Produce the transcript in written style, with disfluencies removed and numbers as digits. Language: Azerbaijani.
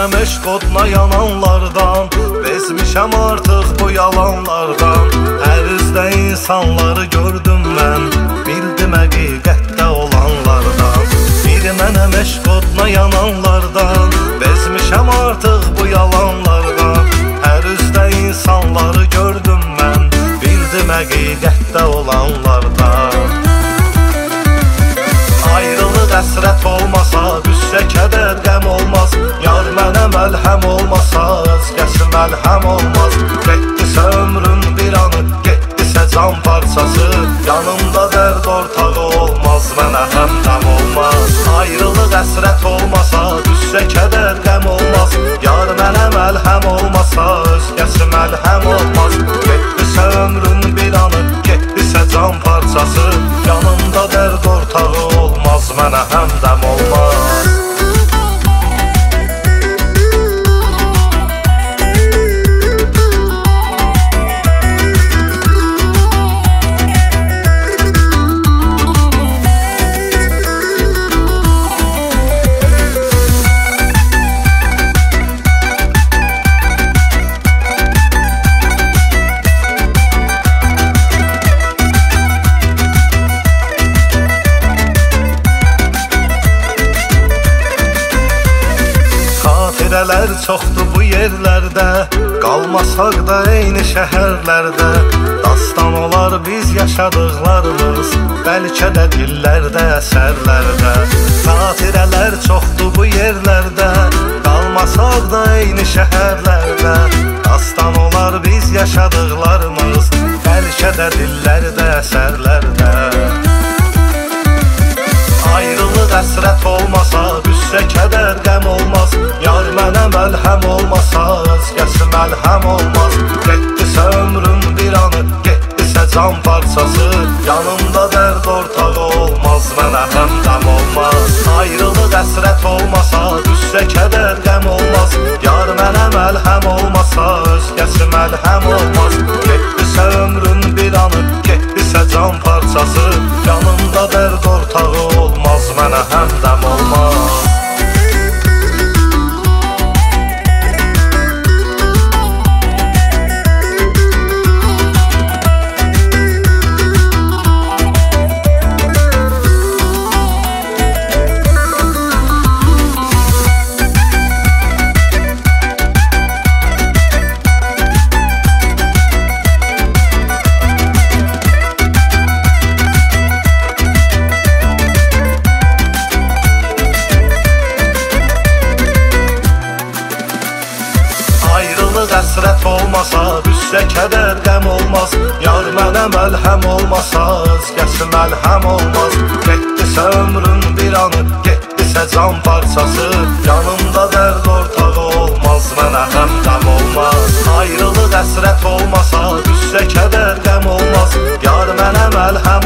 mənəm eşq oduna yananlardan, bezmişəm artıq bu yalanlardan. Hər üzdə insanları gördüm mən, bildim həqiqətdə olanlardan. Bir mənəm eşq oduna yananlardan, bezmişəm artıq bu yalanlardan. Hər üzdə insanları gördüm mən, bildim həqiqətdə olanlardan. Ayrılıq əsrət olmasa, qüssə kədər qəm olmaz. Yar mənə məlhəm olmasa, özgəsi məlhəm olmaz. Getdisə ömrün bir anı, getdisə can parçası, yanımda dərd ortağı olmaz, mənə həmdəm olmaz. Ayrılıq əsrət olmasa, qüssə kədər qəm olmaz. Yar mənə məlhəm olmasa, özgəsi məlhəm olmaz. Getdisə ömrün bir anı, getdisə can parçası, yanımda dərd ortağı olmaz, mənə həmdəm olmaz. Xatirələr çoxdur bu yerlərdə, qalmasaq da eyni şəhərlərdə. Dastan olar biz yaşadıqlarımız, bəlkə də dillərdə, əsərlərdə. Xatirələr çoxdur bu yerlərdə, qalmasaq da eyni şəhərlərdə. Dastan olar biz yaşadıqlarımız, bəlkə də dillərdə, əsərlərdə. Ayrılıq əsrət olmasa, qüssə kədər qəm olmaz. Yar mənə məlhəm olmasa, özgəsi məlhəm olmaz. Getdisə ömrün bir anı, getdisə can parçası, yanımda dərd ortağı olmaz, mənə həmdəm olmaz. Ayrılıq əsrət olmasa, qüssə kədər qəm olmaz. Yar mənə məlhəm olmasa, özgəsi məlhəm olmaz. Getdisə ömrün bir anı, getdisə can parçası, yanımda dərd ortağı olmaz, mənə həmdəm olmaz. Əsrət olmasa, qüssə kədər qəm olmaz. Yar mənə məlhəm olmasa, özgəsi məlhəm olmaz. Getdisə ömrün bir anı, getdisə can parçası, yanımda dərd ortağı olmaz, mənə həmdəm olmaz. Ayrılıq əsrət olmasa, qüssə kədər qəm olmaz. Yar mənə məlhəm